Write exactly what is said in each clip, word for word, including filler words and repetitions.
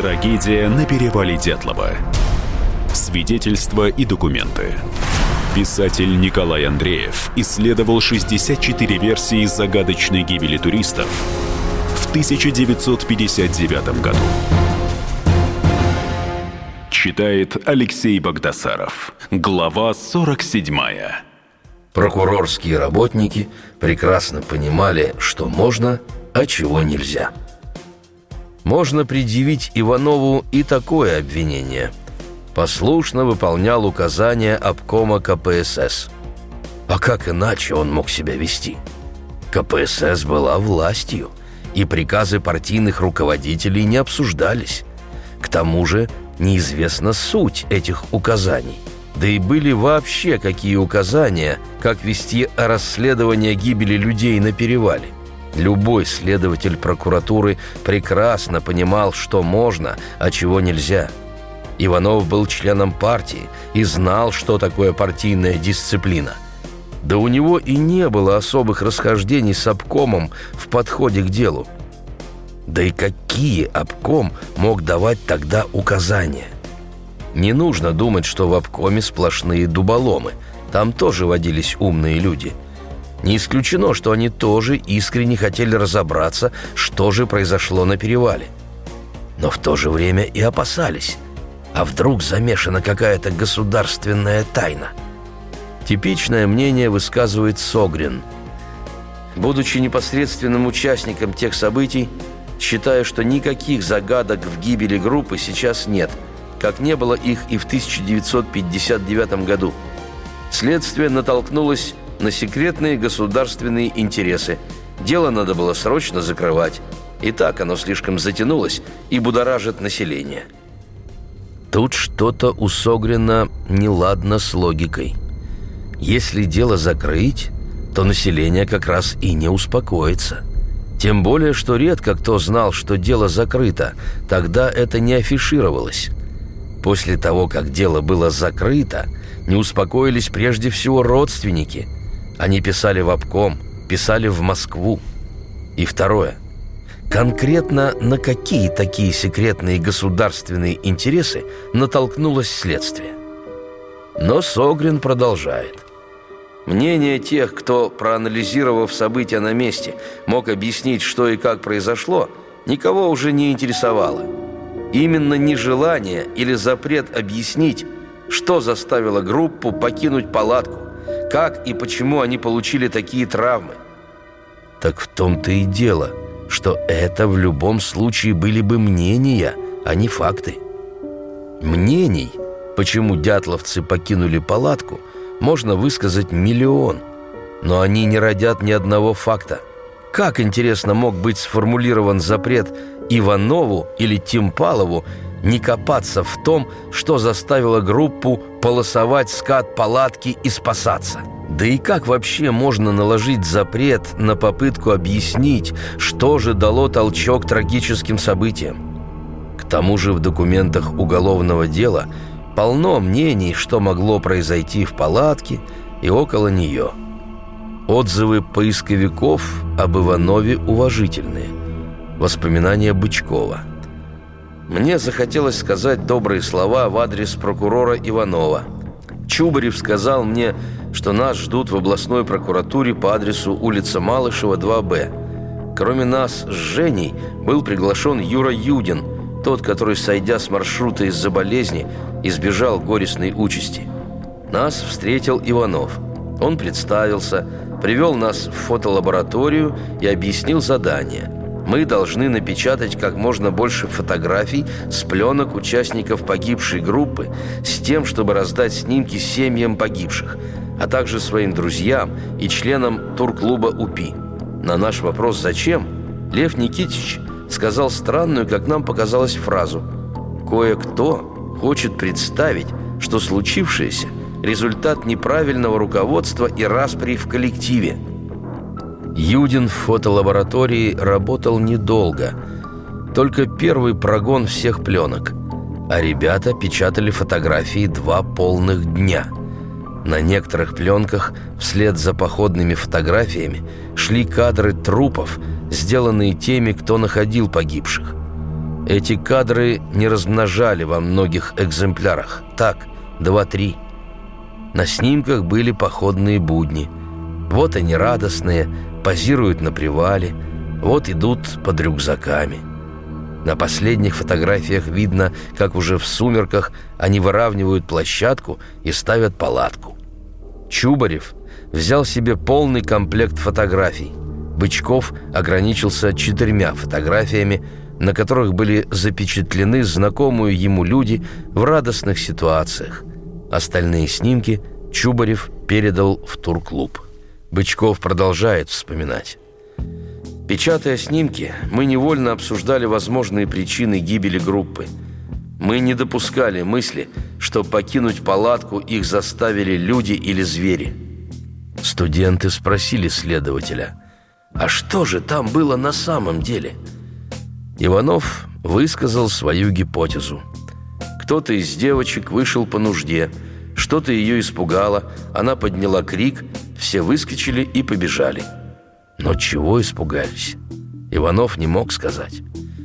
Трагедия на перевале Дятлова. Свидетельства и документы. Писатель Николай Андреев исследовал шестьдесят четыре версии загадочной гибели туристов в тысяча девятьсот пятьдесят девятом году. Читает Алексей Багдасаров. Глава сорок седьмая. Прокурорские работники прекрасно понимали, что можно, а чего нельзя. Можно предъявить Иванову и такое обвинение. Послушно выполнял указания обкома ка пэ эс эс. А как иначе он мог себя вести? ка пэ эс эс была властью, и приказы партийных руководителей не обсуждались. К тому же неизвестна суть этих указаний. Да и были вообще какие указания, как вести расследование гибели людей на перевале. Любой следователь прокуратуры прекрасно понимал, что можно, а чего нельзя. Иванов был членом партии и знал, что такое партийная дисциплина. Да у него и не было особых расхождений с обкомом в подходе к делу. Да и какие обком мог давать тогда указания? Не нужно думать, что в обкоме сплошные дуболомы. Там тоже водились умные люди. Не исключено, что они тоже искренне хотели разобраться, что же произошло на перевале. Но в то же время и опасались. А вдруг замешана какая-то государственная тайна? Типичное мнение высказывает Согрин. Будучи непосредственным участником тех событий, считаю, что никаких загадок в гибели группы сейчас нет, как не было их и в тысяча девятьсот пятьдесят девятом году. Следствие натолкнулось на секретные государственные интересы. Дело надо было срочно закрывать. И так оно слишком затянулось и будоражит население. Тут что-то у Согрина неладно с логикой. Если дело закрыть, то население как раз и не успокоится. Тем более, что редко кто знал, что дело закрыто. Тогда это не афишировалось. После того, как дело было закрыто, не успокоились прежде всего родственники. Они писали в обком, писали в Москву. И второе. Конкретно на какие такие секретные государственные интересы натолкнулось следствие? Но Согрин продолжает. Мнение тех, кто, проанализировав события на месте, мог объяснить, что и как произошло, никого уже не интересовало. Именно нежелание или запрет объяснить, что заставило группу покинуть палатку, как и почему они получили такие травмы. Так в том-то и дело, что это в любом случае были бы мнения, а не факты. Мнений, почему дятловцы покинули палатку, можно высказать миллион, но они не родят ни одного факта. Как, интересно, мог быть сформулирован запрет Иванову или Тимпалову не копаться в том, что заставило группу полосовать скат палатки и спасаться? Да и как вообще можно наложить запрет на попытку объяснить, что же дало толчок трагическим событиям? К тому же в документах уголовного дела полно мнений, что могло произойти в палатке и около нее. Отзывы поисковиков об Иванове уважительные. Воспоминания Бычкова. Мне захотелось сказать добрые слова в адрес прокурора Иванова. Чубарев сказал мне, что нас ждут в областной прокуратуре по адресу улица Малышева, два Б. Кроме нас с Женей был приглашен Юра Юдин, тот, который, сойдя с маршрута из-за болезни, избежал горестной участи. Нас встретил Иванов. Он представился, привел нас в фотолабораторию и объяснил задание. Мы должны напечатать как можно больше фотографий с пленок участников погибшей группы с тем, чтобы раздать снимки семьям погибших, а также своим друзьям и членам турклуба УПИ. На наш вопрос «Зачем?» Лев Никитич сказал странную, как нам показалось, фразу: «Кое-кто хочет представить, что случившееся – результат неправильного руководства и распри в коллективе». Юдин в фотолаборатории работал недолго, только первый прогон всех пленок, а ребята печатали фотографии два полных дня. На некоторых пленках вслед за походными фотографиями шли кадры трупов, сделанные теми, кто находил погибших. Эти кадры не размножали во многих экземплярах. Так, два-три. На снимках были походные будни. Вот они радостные, позируют на привале, вот идут под рюкзаками. На последних фотографиях видно, как уже в сумерках они выравнивают площадку и ставят палатку. Чубарев взял себе полный комплект фотографий. Бычков ограничился четырьмя фотографиями, на которых были запечатлены знакомые ему люди в радостных ситуациях. Остальные снимки Чубарев передал в турклуб. Бычков продолжает вспоминать. Печатая снимки, мы невольно обсуждали возможные причины гибели группы. Мы не допускали мысли, что покинуть палатку их заставили люди или звери. Студенты спросили следователя: «А что же там было на самом деле?» Иванов высказал свою гипотезу. Кто-то из девочек вышел по нужде, что-то ее испугало, она подняла крик, все выскочили и побежали. Но чего испугались? Иванов не мог сказать.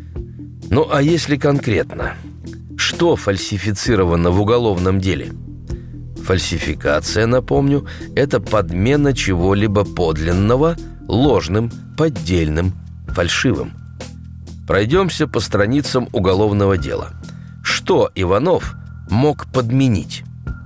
Ну а если конкретно? Что фальсифицировано в уголовном деле? Фальсификация, напомню, это подмена чего-либо подлинного ложным, поддельным, фальшивым. Пройдемся по страницам уголовного дела. Что Иванов мог подменить?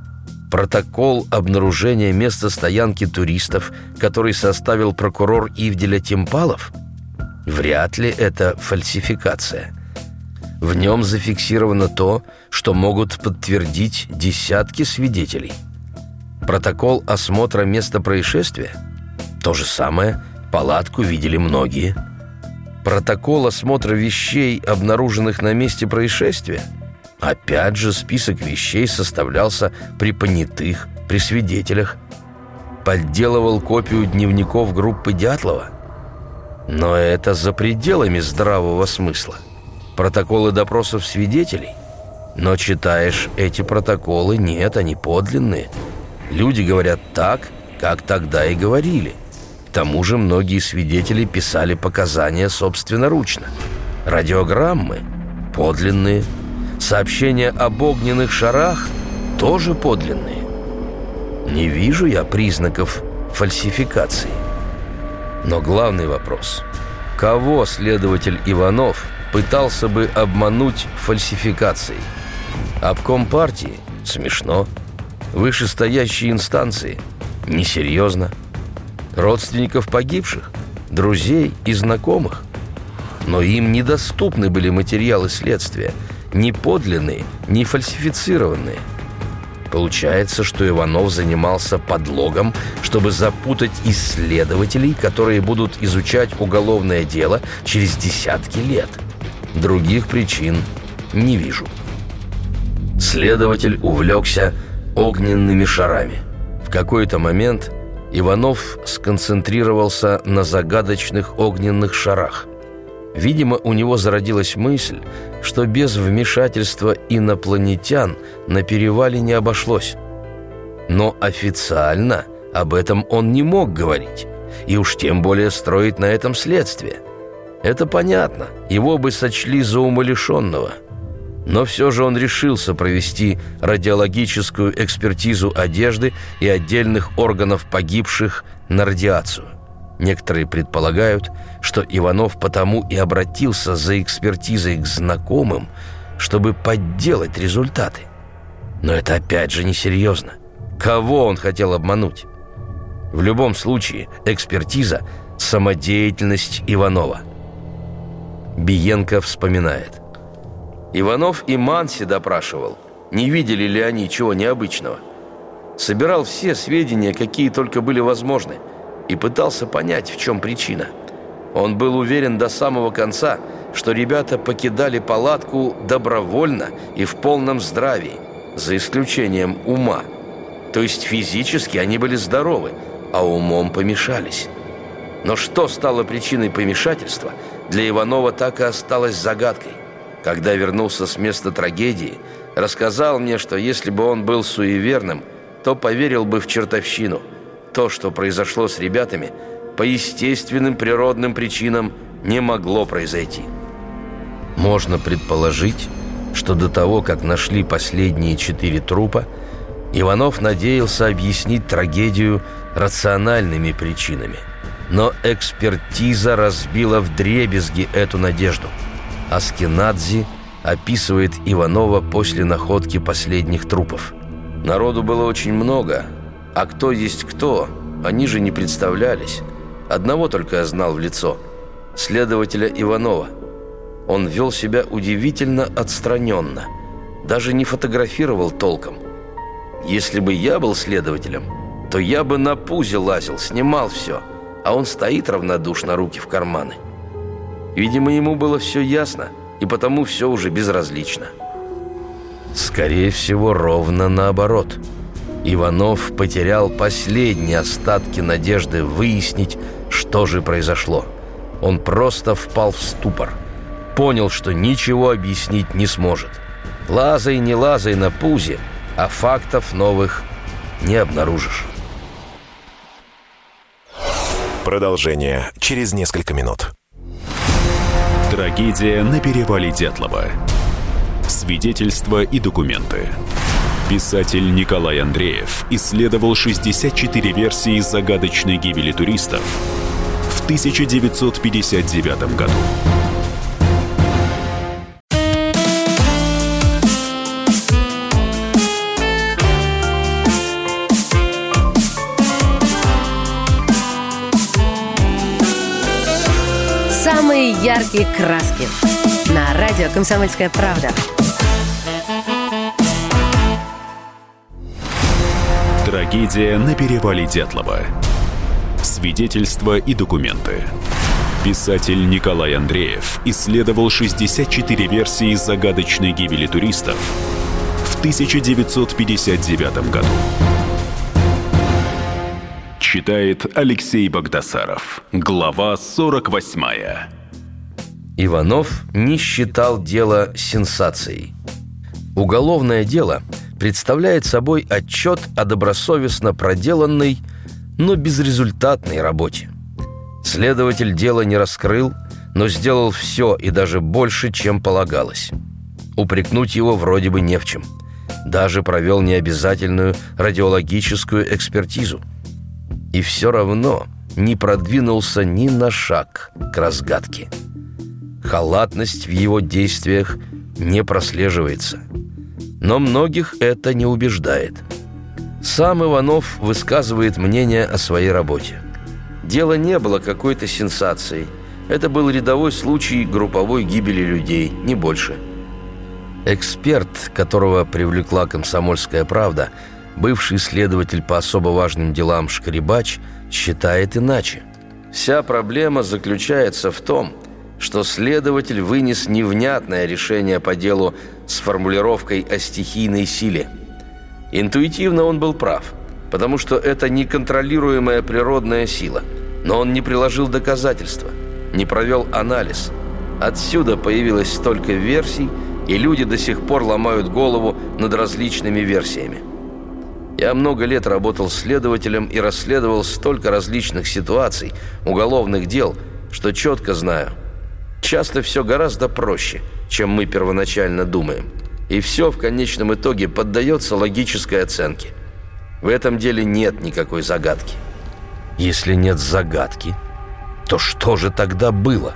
Протокол обнаружения места стоянки туристов, который составил прокурор Ивделя Темпалов? Вряд ли это фальсификация. В нем зафиксировано то, что могут подтвердить десятки свидетелей. Протокол осмотра места происшествия? То же самое, палатку видели многие. Протокол осмотра вещей, обнаруженных на месте происшествия? Опять же, список вещей составлялся при понятых, при свидетелях. Подделывал копию дневников группы Дятлова? Но это за пределами здравого смысла. Протоколы допросов свидетелей? Но читаешь эти протоколы, нет, они подлинные. Люди говорят так, как тогда и говорили. К тому же многие свидетели писали показания собственноручно. Радиограммы подлинные. Сообщения об огненных шарах тоже подлинные. Не вижу я признаков фальсификации. Но главный вопрос: кого следователь Иванов пытался бы обмануть фальсификацией? Обком партии? Смешно. Вышестоящие инстанции? Несерьезно. Родственников погибших? Друзей и знакомых? Но им недоступны были материалы следствия, ни подлинные, ни фальсифицированные. Получается, что Иванов занимался подлогом, чтобы запутать исследователей, которые будут изучать уголовное дело через десятки лет. Других причин не вижу. Следователь увлекся огненными шарами. В какой-то момент Иванов сконцентрировался на загадочных огненных шарах. Видимо, у него зародилась мысль, что без вмешательства инопланетян на перевале не обошлось. Но официально об этом он не мог говорить, и уж тем более строить на этом следствие. Это понятно, его бы сочли за умалишенного. Но все же он решился провести радиологическую экспертизу одежды и отдельных органов погибших на радиацию. Некоторые предполагают, что Иванов потому и обратился за экспертизой к знакомым, чтобы подделать результаты. Но это опять же несерьезно. Кого он хотел обмануть? В любом случае, экспертиза – самодеятельность Иванова. Биенко вспоминает. Иванов и Манси допрашивал, не видели ли они чего необычного. Собирал все сведения, какие только были возможны, и пытался понять, в чем причина. Он был уверен до самого конца, что ребята покидали палатку добровольно и в полном здравии, за исключением ума. То есть физически они были здоровы, а умом помешались. Но что стало причиной помешательства, для Иванова так и осталось загадкой. Когда вернулся с места трагедии, рассказал мне, что если бы он был суеверным, то поверил бы в чертовщину. То, что произошло с ребятами, по естественным природным причинам не могло произойти. Можно предположить, что до того, как нашли последние четыре трупа, Иванов надеялся объяснить трагедию рациональными причинами. Но экспертиза разбила вдребезги эту надежду. Аскенадзи описывает Иванова после находки последних трупов. Народу было очень много, а кто есть кто, они же не представлялись. Одного только я знал в лицо – следователя Иванова. Он вел себя удивительно отстраненно, даже не фотографировал толком. Если бы я был следователем, то я бы на пузе лазил, снимал все, а он стоит равнодушно, руки в карманы. Видимо, ему было все ясно, и потому все уже безразлично. Скорее всего, ровно наоборот. Иванов потерял последние остатки надежды выяснить, что же произошло. Он просто впал в ступор. Понял, что ничего объяснить не сможет. Лазай, не лазай на пузе, а фактов новых не обнаружишь. Продолжение через несколько минут. Трагедия на перевале Дятлова. Свидетельства и документы. Писатель Николай Андреев исследовал шестьдесят четыре версии загадочной гибели туристов в тысяча девятьсот пятьдесят девятом году. Самые яркие краски на радио «Комсомольская правда». Трагедия на перевале Дятлова. Свидетельства и документы. Писатель Николай Андреев исследовал шестьдесят четыре версии загадочной гибели туристов в тысяча девятьсот пятьдесят девятом году. Читает Алексей Багдасаров. Глава сорок восьмая. Иванов не считал дело сенсацией. Уголовное дело представляет собой отчет о добросовестно проделанной, но безрезультатной работе. Следователь дело не раскрыл, но сделал все и даже больше, чем полагалось. Упрекнуть его вроде бы не в чем. Даже провел необязательную радиологическую экспертизу. И все равно не продвинулся ни на шаг к разгадке. Халатность в его действиях не прослеживается. Но многих это не убеждает. Сам Иванов высказывает мнение о своей работе. Дело не было какой-то сенсацией. Это был рядовой случай групповой гибели людей, не больше. Эксперт, которого привлекла «Комсомольская правда», бывший следователь по особо важным делам Шкрибач, считает иначе. Вся проблема заключается в том, что следователь вынес невнятное решение по делу с формулировкой о стихийной силе. Интуитивно он был прав, потому что это неконтролируемая природная сила, но он не приложил доказательства, не провел анализ. Отсюда появилось столько версий, и люди до сих пор ломают голову над различными версиями. Я много лет работал следователем и расследовал столько различных ситуаций, уголовных дел, что четко знаю. Часто все гораздо проще, чем мы первоначально думаем. И все в конечном итоге поддается логической оценке. В этом деле нет никакой загадки. Если нет загадки, то что же тогда было?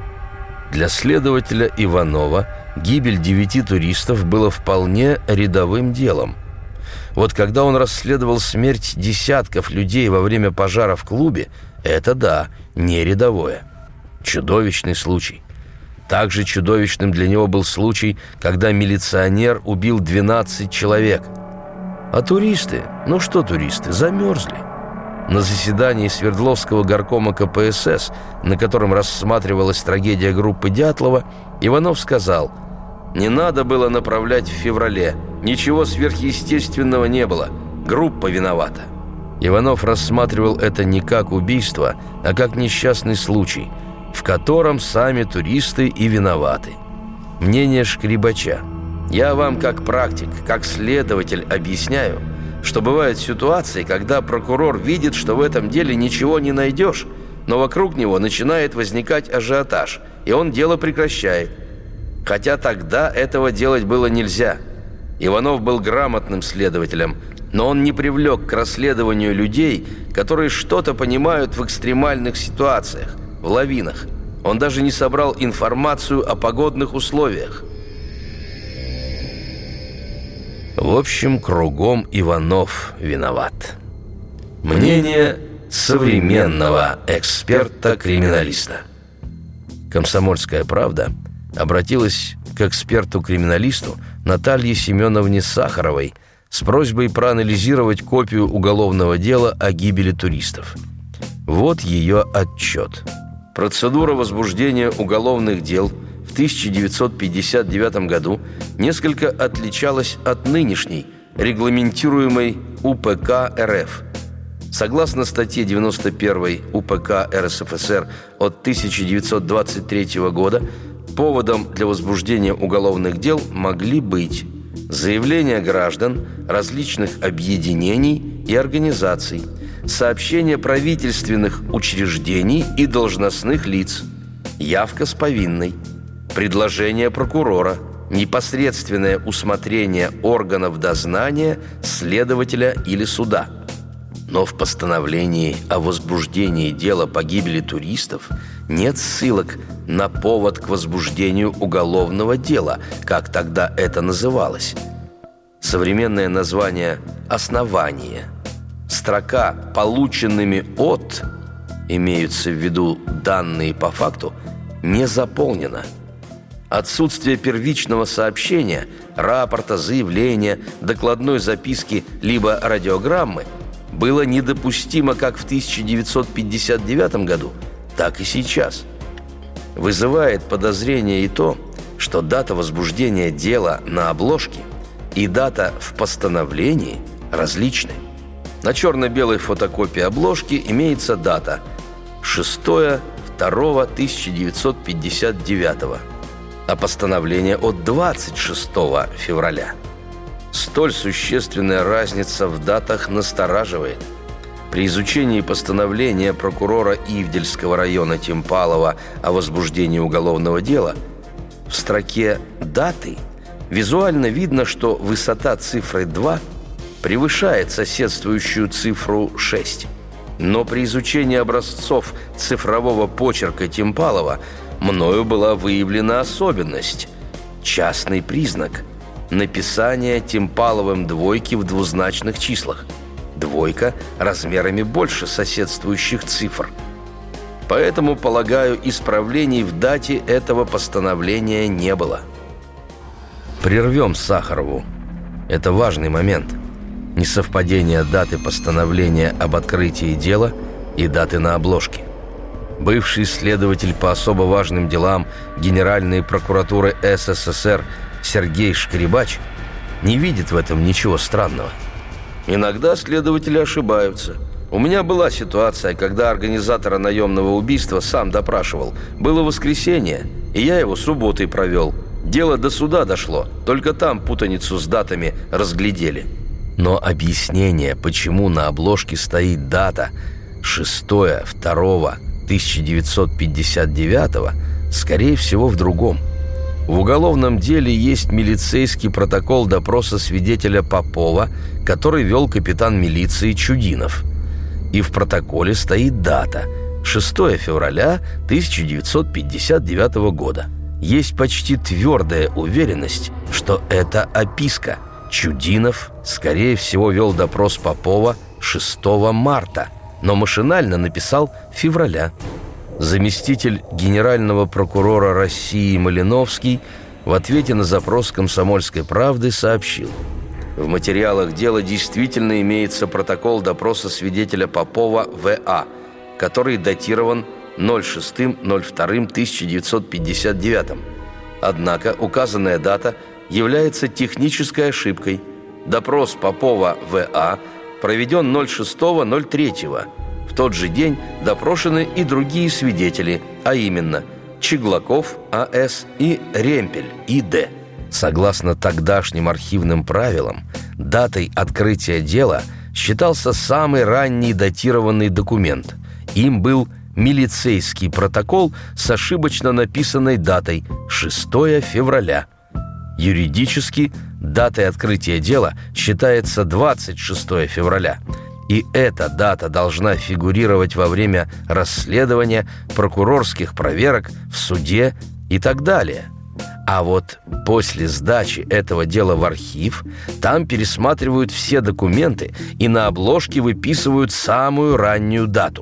Для следователя Иванова гибель девяти туристов было вполне рядовым делом. Вот когда он расследовал смерть десятков людей во время пожара в клубе, это да, не рядовое. Чудовищный случай. Также чудовищным для него был случай, когда милиционер убил двенадцать человек. А туристы, ну что туристы, замерзли. На заседании Свердловского горкома ка пэ эс эс, на котором рассматривалась трагедия группы Дятлова, Иванов сказал: «Не надо было направлять в феврале. Ничего сверхъестественного не было. Группа виновата». Иванов рассматривал это не как убийство, а как несчастный случай, в котором сами туристы и виноваты. Мнение Шкрибача. Я вам как практик, как следователь объясняю, что бывают ситуации, когда прокурор видит, что в этом деле ничего не найдешь, но вокруг него начинает возникать ажиотаж, и он дело прекращает. Хотя тогда этого делать было нельзя. Иванов был грамотным следователем, но он не привлек к расследованию людей, которые что-то понимают в экстремальных ситуациях, в лавинах. Он даже не собрал информацию о погодных условиях. В общем, кругом Иванов виноват. Мнение современного эксперта-криминалиста. «Комсомольская правда» обратилась к эксперту-криминалисту Наталье Семеновне Сахаровой с просьбой проанализировать копию уголовного дела о гибели туристов. Вот ее отчет. Процедура возбуждения уголовных дел в тысяча девятьсот пятьдесят девятом году несколько отличалась от нынешней, регламентируемой УПК РФ. Согласно статье девяносто первой УПК РСФСР от тысяча девятьсот двадцать третьего года, поводом для возбуждения уголовных дел могли быть заявления граждан, различных объединений и организаций, сообщения правительственных учреждений и должностных лиц, явка с повинной, предложение прокурора, непосредственное усмотрение органов дознания, следователя или суда. Но в постановлении о возбуждении дела по гибели туристов нет ссылок на повод к возбуждению уголовного дела, как тогда это называлось. Современное название «основание». Строка «полученными от» имеются в виду данные по факту, не заполнена. Отсутствие первичного сообщения, рапорта, заявления, докладной записки либо радиограммы было недопустимо как в тысяча девятьсот пятьдесят девятом году, так и сейчас. Вызывает подозрение и то, что дата возбуждения дела на обложке и дата в постановлении различны. На черно-белой фотокопии обложки имеется дата шестое второго тысяча девятьсот пятьдесят девятого, а постановление от двадцать шестого февраля. Столь существенная разница в датах настораживает. При изучении постановления прокурора Ивдельского района Тимпалова о возбуждении уголовного дела в строке «Даты» визуально видно, что высота цифры два превышает соседствующую цифру шесть. Но при изучении образцов цифрового почерка Тимпалова мною была выявлена особенность – частный признак – написание Тимпаловым двойки в двузначных числах. Двойка размерами больше соседствующих цифр. Поэтому, полагаю, исправлений в дате этого постановления не было. Прервем Сахарову. Это важный момент. Несовпадение даты постановления об открытии дела и даты на обложке. Бывший следователь по особо важным делам Генеральной прокуратуры СССР Сергей Шкребач не видит в этом ничего странного. Иногда следователи ошибаются. У меня была ситуация, когда организатора наемного убийства сам допрашивал. Было воскресенье, и я его субботой провел. Дело до суда дошло, только там путаницу с датами разглядели. Но объяснение, почему на обложке стоит дата шестое второго тысяча девятьсот пятьдесят девятого, скорее всего, в другом. В уголовном деле есть милицейский протокол допроса свидетеля Попова, который вел капитан милиции Чудинов. И в протоколе стоит дата – шестое февраля тысяча девятьсот пятьдесят девятого года. Есть почти твердая уверенность, что это описка. Чудинов, скорее всего, вел допрос Попова шестого марта, но машинально написал «февраля». Заместитель генерального прокурора России Малиновский в ответе на запрос «Комсомольской правды» сообщил: в материалах дела действительно имеется протокол допроса свидетеля Попова В А, который датирован ноль шестое ноль второе тысяча девятьсот пятьдесят девятого. Однако указанная дата является технической ошибкой. Допрос Попова В А проведен ноль шестое ноль третьего. В тот же день допрошены и другие свидетели, а именно Чеглаков А С и Ремпель И Д. Согласно тогдашним архивным правилам, датой открытия дела считался самый ранний датированный документ. Им был милицейский протокол с ошибочно написанной датой шестое февраля. Юридически датой открытия дела считается двадцать шестое февраля. И эта дата должна фигурировать во время расследования, прокурорских проверок, в суде и так далее. А вот после сдачи этого дела в архив там пересматривают все документы и на обложке выписывают самую раннюю дату.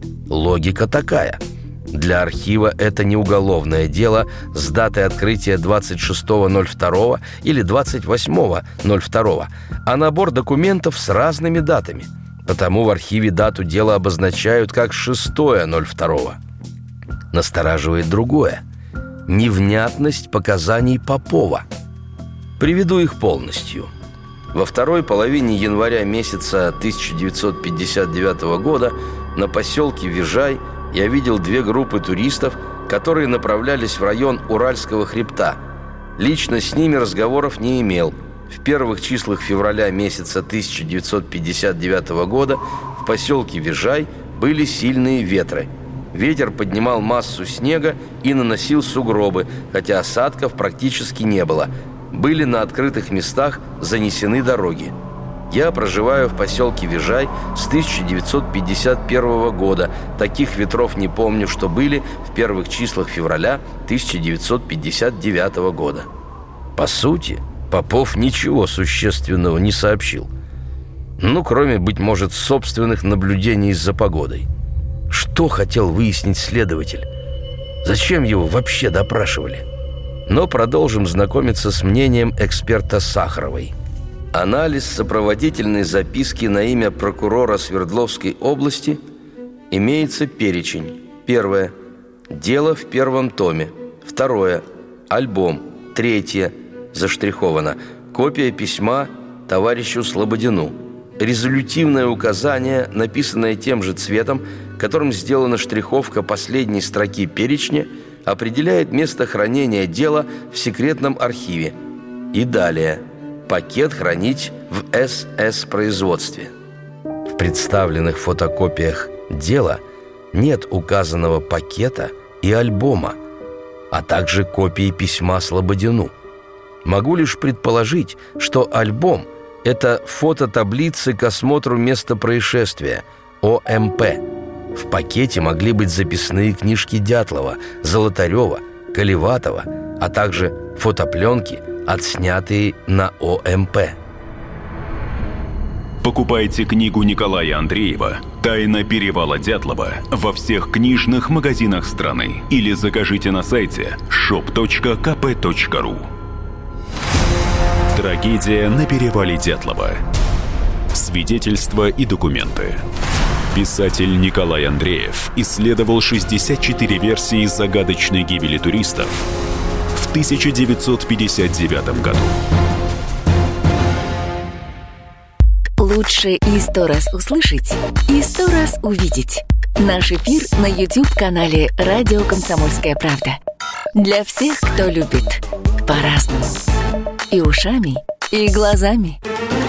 Логика такая. Для архива это не уголовное дело с датой открытия двадцать шестого ноль второго или двадцать восьмого ноль второго, а набор документов с разными датами. Потому в архиве дату дела обозначают как шестое ноль второго. Настораживает другое – невнятность показаний Попова. Приведу их полностью. Во второй половине января месяца тысяча девятьсот пятьдесят девятого года на поселке Вижай я видел две группы туристов, которые направлялись в район Уральского хребта. Лично с ними разговоров не имел. В первых числах февраля месяца тысяча девятьсот пятьдесят девятого года в поселке Вижай были сильные ветры. Ветер поднимал массу снега и наносил сугробы, хотя осадков практически не было. Были на открытых местах занесены дороги. Я проживаю в поселке Вижай с тысяча девятьсот пятьдесят первого года. Таких ветров не помню, что были в первых числах февраля тысяча девятьсот пятьдесят девятого года. По сути, Попов ничего существенного не сообщил. Ну, кроме, быть может, собственных наблюдений за погодой. Что хотел выяснить следователь? Зачем его вообще допрашивали? Но продолжим знакомиться с мнением эксперта Сахаровой. Анализ сопроводительной записки на имя прокурора Свердловской области. Имеется перечень. Первое. Дело в первом томе. Второе. Альбом. Третье. Заштриховано. Копия письма товарищу Слободину. Резолютивное указание, написанное тем же цветом, которым сделана штриховка последней строки перечня, определяет место хранения дела в секретном архиве. И далее. Пакет хранить в эс эс-производстве. В представленных фотокопиях дела нет указанного пакета и альбома, а также копии письма Слободину. Могу лишь предположить, что альбом – это фототаблицы к осмотру места происшествия, о эм пэ. В пакете могли быть записные книжки Дятлова, Золотарева, Колеватова, а также фотопленки, отснятые на о эм пэ. Покупайте книгу Николая Андреева «Тайна перевала Дятлова» во всех книжных магазинах страны или закажите на сайте шоп точка ка пэ точка ру. Трагедия на перевале Дятлова. Свидетельства и документы. Писатель Николай Андреев исследовал шестьдесят четыре версии загадочной гибели туристов в тысяча девятьсот пятьдесят девятом году. Лучше и сто раз услышать, и сто раз увидеть. Наш эфир на YouTube-канале «Радио Комсомольская правда». Для всех, кто любит по-разному. И ушами, и глазами.